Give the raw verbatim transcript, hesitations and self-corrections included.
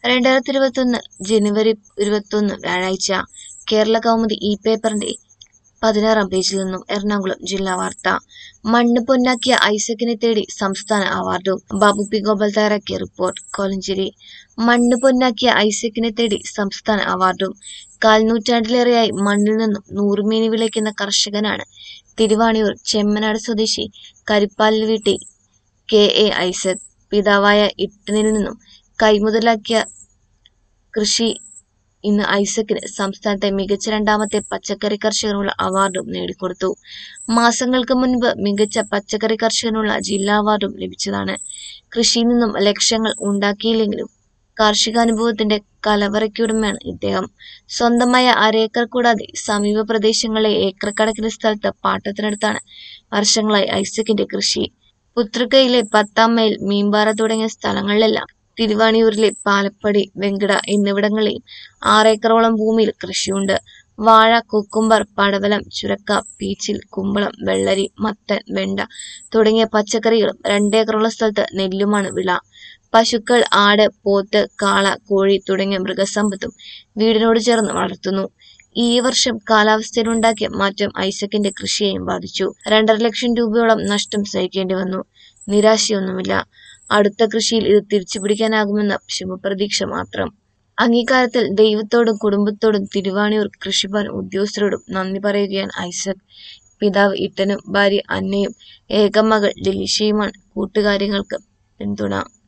രണ്ടായിരത്തി ഇരുപത്തൊന്ന് ജനുവരി ഇരുപത്തൊന്ന് വ്യാഴാഴ്ച. കേരള കൗമുദി ഈ പേപ്പറിന്റെ പതിനാറാം പേജിൽ നിന്നും എറണാകുളം ജില്ലാ വാർത്ത. മണ്ണ് പൊന്നാക്കിയ ഐസക്കിനെ തേടി സംസ്ഥാന അവാർഡും. ബാബു പി ഗോപാൽ തയ്യാറാക്കിയ റിപ്പോർട്ട്. കോലഞ്ചേരി. മണ്ണ് പൊന്നാക്കിയ ഐസക്കിനെ തേടി സംസ്ഥാന അവാർഡും. കാൽനൂറ്റാണ്ടിലേറെയായി മണ്ണിൽ നിന്നും നൂറുമേനി വിളയിക്കുന്ന കർഷകനാണ് തിരുവാണിയൂർ ചെമ്മനാട് സ്വദേശി കരിപ്പാലിൽ വീട്ടിൽ കെ എ ഐസക്. പിതാവായ ഇട്ടനിൽ നിന്നും കൈമുതലാക്കിയ കൃഷി ഇന്ന് ഐസക്കിന് സംസ്ഥാനത്തെ മികച്ച രണ്ടാമത്തെ പച്ചക്കറി കർഷകനുള്ള അവാർഡും നേടിക്കൊടുത്തു. മാസങ്ങൾക്ക് മുൻപ് മികച്ച പച്ചക്കറി കർഷകനുള്ള ജില്ലാ അവാർഡും ലഭിച്ചതാണ്. കൃഷിയിൽ നിന്നും ലക്ഷ്യങ്ങൾ ഉണ്ടാക്കിയില്ലെങ്കിലും കാർഷികാനുഭവത്തിന്റെ കലവറയ്ക്കുടമയാണ് ഇദ്ദേഹം. സ്വന്തമായ അരേക്കർ കൂടാതെ സമീപ പ്രദേശങ്ങളിലെ ഏക്കർ കണക്കിന് സ്ഥലത്ത് പാട്ടത്തിനെടുത്താണ് വർഷങ്ങളായി ഐസക്കിന്റെ കൃഷി. പുത്രക്കയിലെ പത്താം മൈൽ, മീമ്പാറ തുടങ്ങിയ സ്ഥലങ്ങളിലെല്ലാം തിരുവാണിയൂരിലെ പാലപ്പടി, വെങ്കട എന്നിവിടങ്ങളിലെയും ആറേക്കറോളം ഭൂമിയിൽ കൃഷിയുണ്ട്. വാഴ, കുക്കുംബർ, പടവലം, ചുരക്ക, പീച്ചിൽ, കുമ്പളം, വെള്ളരി, മത്തൻ, വെണ്ട തുടങ്ങിയ പച്ചക്കറികളും രണ്ടേക്കറോളം സ്ഥലത്ത് നെല്ലുമാണ് വിള. പശുക്കൾ, ആട്, പോത്ത്, കാള, കോഴി തുടങ്ങിയ മൃഗസമ്പത്തും വീടിനോട് ചേർന്ന് വളർത്തുന്നു. ഈ വർഷം കാലാവസ്ഥയിലുണ്ടാക്കിയ മാറ്റം ഐസക്കിന്റെ കൃഷിയെയും ബാധിച്ചു. രണ്ടര ലക്ഷം രൂപയോളം നഷ്ടം സഹിക്കേണ്ടി വന്നു. നിരാശയൊന്നുമില്ല. അടുത്ത കൃഷിയിൽ ഇത് തിരിച്ചുപിടിക്കാനാകുമെന്ന ശുഭപ്രതീക്ഷ മാത്രം. അംഗീകാരത്തിൽ ദൈവത്തോടും കുടുംബത്തോടും തിരുവാണിയൂർ കൃഷിഭവൻ ഉദ്യോഗസ്ഥരോടും നന്ദി പറയുകയാണ് ഐസക്. പിതാവ് ഇട്ടനും ഭാര്യ അന്നയും ഏക മകൾ ലിലിഷയുമാണ് കൂട്ടുകാര്യങ്ങൾക്ക് പിന്തുണ.